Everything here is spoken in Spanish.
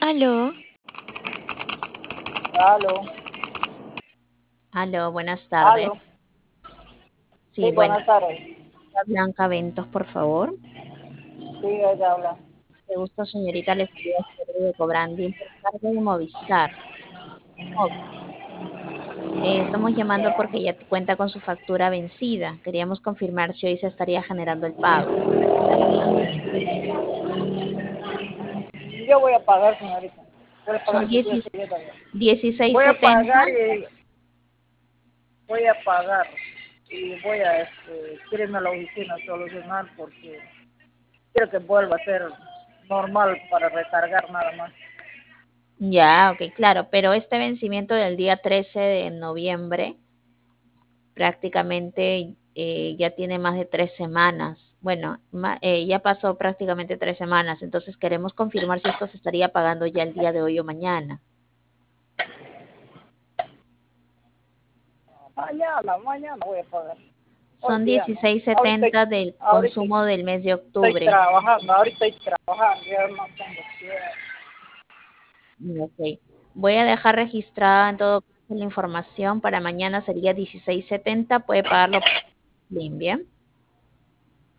Aló, Aló, aló, buenas aló. tardes. Sí, Sí, bueno, buenas tardes. Blanca Ventos, por favor. Sí, ella habla. Qué gusto, señorita, les saluda de Cobrandín por parte de Movistar. Oh, estamos llamando porque ya cuenta con su factura vencida. Queríamos confirmar si hoy se estaría generando el pago. Yo voy a pagar, señorita. Voy a Son pagar su cuenta, yo también. Voy a 16.70. pagar y voy a pagar. Y voy a irme a la oficina a solucionar porque quiero que vuelva a ser normal para recargar nada más. Ya, ok, claro, pero este vencimiento del día 13 de noviembre prácticamente ya tiene más de 3 semanas. Bueno, ya pasó prácticamente 3 semanas, entonces queremos confirmar si esto se estaría pagando ya el día de hoy o mañana. Mañana voy a pagar. Hoy Son día no. 16.70 del Ahorita consumo del mes de estoy octubre. trabajando, ahorita estoy trabajando, ya no tengo tiempo. Ok. Voy a dejar registrada en todo caso la información. Para mañana sería 16.70. Puede pagarlo por Slim, ¿bien?